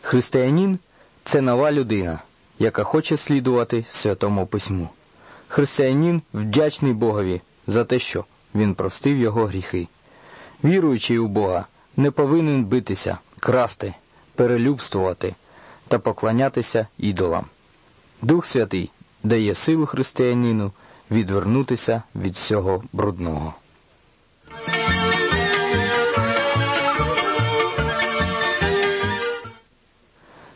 Християнин – це нова людина, яка хоче слідувати Святому Письму. Християнин вдячний Богові за те, що Він простив його гріхи. Віруючий у Бога не повинен битися, красти, перелюбствувати та поклонятися ідолам. Дух Святий дає силу християнину відвернутися від всього брудного.